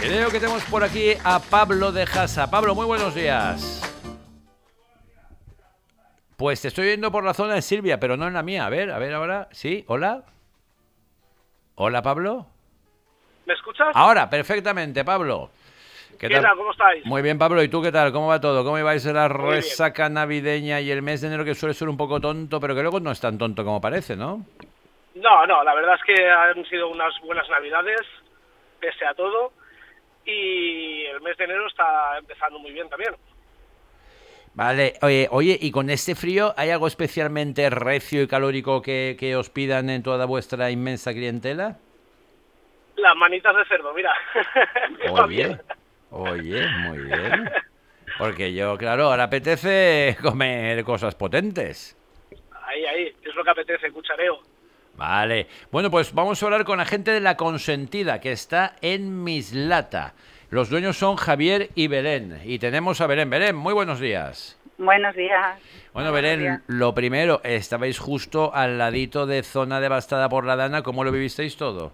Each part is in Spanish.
Creo que tenemos por aquí a Pablo de Jasa. Pablo, muy buenos días. Pues te estoy viendo por la zona de Silvia, pero no en la mía. A ver ahora. Sí, hola. Hola, Pablo. ¿Me escuchas? Ahora, perfectamente, Pablo. ¿Qué tal? ¿Cómo estáis? Muy bien, Pablo. ¿Y tú qué tal? ¿Cómo va todo? ¿Cómo ibais de la Muy bien. resaca navideña y el mes de enero, que suele ser un poco tonto, pero que luego no es tan tonto como parece, ¿no? No, la verdad es que han sido unas buenas navidades, pese a todo, y el mes de enero está empezando muy bien también. Vale, oye, y con este frío, ¿hay algo especialmente recio y calórico que os pidan en toda vuestra inmensa clientela? Las manitas de cerdo, mira. Va bien. Oye, muy bien. Porque yo, claro, ahora apetece comer cosas potentes. Ahí, es lo que apetece, cuchareo. Vale, bueno, pues vamos a hablar con la gente de La Consentida, que está en Mislata. Los dueños son Javier y Belén. Y tenemos a Belén. Belén, muy buenos días. Buenos días. Bueno, Buenos Belén, días. lo primero, estabais justo al ladito de zona devastada por la Dana. ¿Cómo lo vivisteis todo?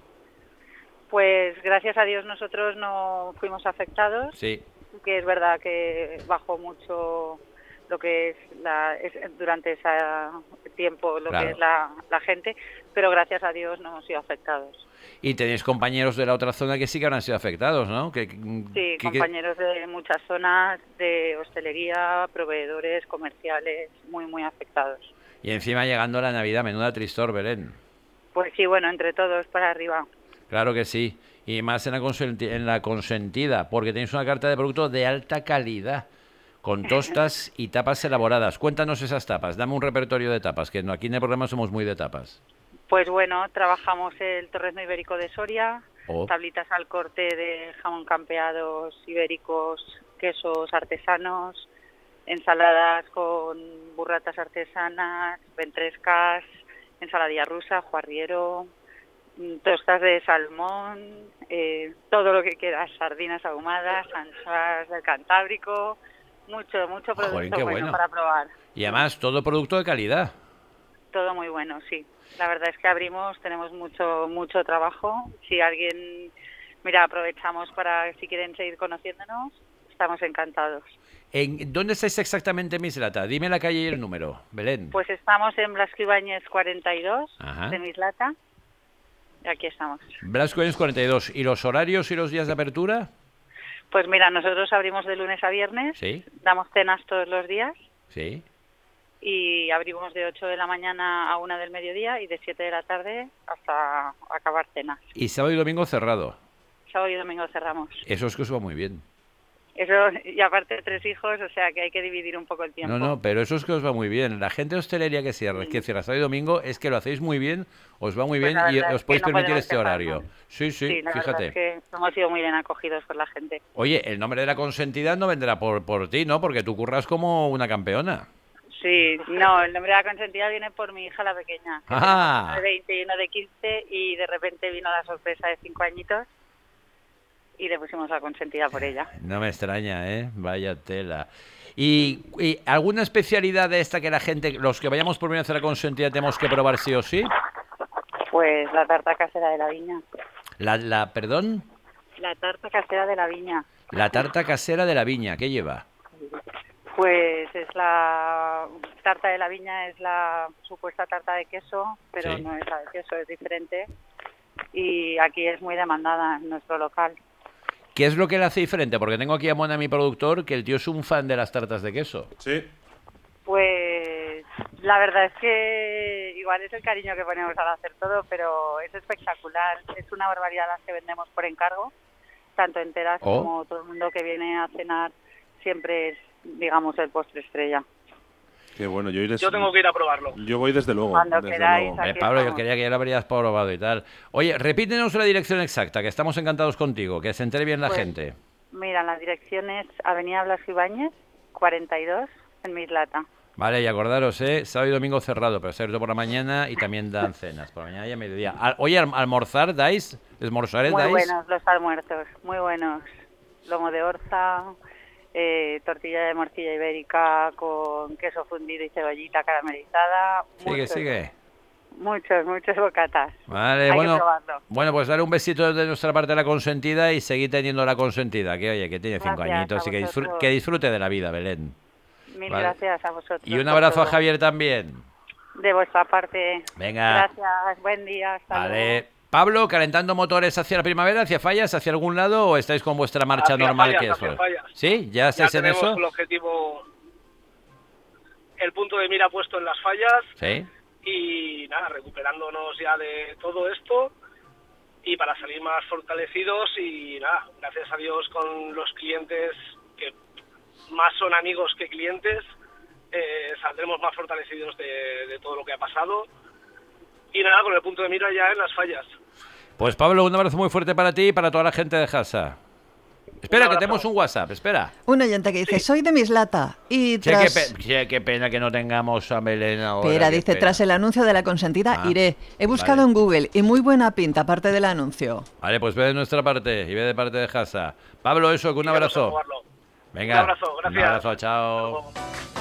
Pues gracias a Dios nosotros no fuimos afectados, Sí. que es verdad que bajó mucho lo que durante ese tiempo lo Claro. que es la gente, pero gracias a Dios no hemos sido afectados. Y tenéis compañeros de la otra zona que sí que habrán sido afectados, ¿no? Sí, compañeros de muchas zonas, de hostelería, proveedores, comerciales, muy afectados. Y encima llegando la Navidad, menuda tristor, Belén. Pues sí, bueno, entre todos para arriba. Claro que sí. Y más en la consentida, porque tenéis una carta de producto de alta calidad, con tostas y tapas elaboradas. Cuéntanos esas tapas, dame un repertorio de tapas, que aquí en el programa somos muy de tapas. Pues bueno, trabajamos el torrezno ibérico de Soria, Oh. tablitas al corte de jamón campeados ibéricos, quesos artesanos, ensaladas con burratas artesanas, ventrescas, ensaladilla rusa, juarriero, tostas de salmón, todo lo que quieras, sardinas ahumadas, anchoas del Cantábrico, mucho producto Jolín, qué bueno. para probar. Y además, todo producto de calidad. Todo muy bueno, sí. La verdad es que tenemos mucho trabajo. Si alguien, mira, aprovechamos para, si quieren seguir conociéndonos, estamos encantados. ¿Dónde estáis exactamente en Mislata? Dime la calle y el número, Belén. Pues estamos en Blasco Ibáñez 42, Ajá. de Mislata, y aquí estamos. Blasco Ibáñez 42. ¿Y los horarios y los días de apertura? Pues mira, nosotros abrimos de lunes a viernes, Sí. damos cenas todos los días, Sí. y abrimos de 8 de la mañana a 1 del mediodía y de 7 de la tarde hasta acabar cenas. Y sábado y domingo cerrado. Sábado y domingo cerramos. Eso es que os va muy bien. Eso, y aparte 3 hijos, o sea que hay que dividir un poco el tiempo. No, pero eso es que os va muy bien. La gente de hostelería que cierra sábado y domingo, es que lo hacéis muy bien, os va muy Pues bien la y verdad os es que podéis no permitir podemos este horario. quejarnos. Sí, La fíjate. verdad es que hemos sido muy bien acogidos por la gente. Oye, el nombre de La Consentida no vendrá por ti, ¿no? Porque tú curras como una campeona. Sí, no, el nombre de la consentida viene por mi hija la pequeña, que Ah. tenemos uno de 20 y uno de 15, y de repente vino la sorpresa de 5 añitos y le pusimos la consentida por ella. No me extraña, ¿eh? Vaya tela. ¿Y alguna especialidad de esta que la gente, los que vayamos por primera vez a La Consentida, tenemos que probar sí o sí? Pues la tarta casera de la viña. Perdón, La tarta casera de la viña. la tarta casera de la viña, ¿qué lleva? Pues es la tarta de la viña, es la supuesta tarta de queso, pero Sí. no es la de queso, es diferente. Y aquí es muy demandada en nuestro local. ¿Qué es lo que le hace diferente? Porque tengo aquí a Mona, mi productor, que el tío es un fan de las tartas de queso. Sí. Pues la verdad es que igual es el cariño que ponemos al hacer todo, pero es espectacular. Es una barbaridad las que vendemos por encargo, tanto enteras como todo el mundo que viene a cenar, siempre es, digamos, el postre estrella. Qué bueno, Yo tengo que ir a probarlo. Yo voy desde luego. Cuando desde queráis, luego. aquí Pablo, yo estamos. quería que ya lo habrías probado y tal. Oye, repítenos la dirección exacta, que estamos encantados contigo, que se entere bien la Pues, gente. Mira, la dirección es Avenida Blasco Ibáñez, 42, en Mislata. Vale, y acordaros, sábado y domingo cerrado, pero se abierto por la mañana y también dan cenas, por la mañana y a mediodía. Oye, ¿almorzar dais? ¿Almorzares Muy dais? buenos los almuerzos, muy buenos. Lomo de orza, tortilla de morcilla ibérica con queso fundido y cebollita caramelizada. Sigue, mucho. sigue. Muchos bocatas. Vale, Hay que bueno. probarlo. Bueno, pues darle un besito de nuestra parte a la consentida y seguir teniendo la consentida, que oye, que tiene 5 Gracias añitos a y que vosotros. que disfrute de la vida, Belén. Mil Vale. gracias a vosotros. Y un por abrazo a todo. Javier también. De vuestra parte. Venga. Gracias, buen día. Hasta Vale. luego. Pablo, ¿calentando motores hacia la primavera, hacia Fallas, hacia algún lado o estáis con vuestra marcha Hacia normal? Fallas, Que es? hacia Fallas. ¿Sí? ¿Ya estáis en tenemos eso? el objetivo, el punto de mira puesto en las fallas Sí. y nada, recuperándonos ya de todo esto y para salir más fortalecidos y nada, gracias a Dios con los clientes que más son amigos que clientes, saldremos más fortalecidos de todo lo que ha pasado y nada, con el punto de mira ya en las fallas. Pues Pablo, un abrazo muy fuerte para ti y para toda la gente de Hasa. Espera, que abrazo. tenemos un WhatsApp, espera. Un oyente que dice, soy de Mislata. Y Che, tras... qué pena que no tengamos a Belén ahora. Espera, qué dice, pena. tras el anuncio de la consentida, Ah, iré. He buscado vale. en Google y muy buena pinta, aparte del anuncio. Vale, pues ve de nuestra parte y ve de parte de Hasa. Pablo, eso, que un Iremos a abrazo. probarlo. Venga. Un abrazo, gracias. Un abrazo, chao. Hasta luego.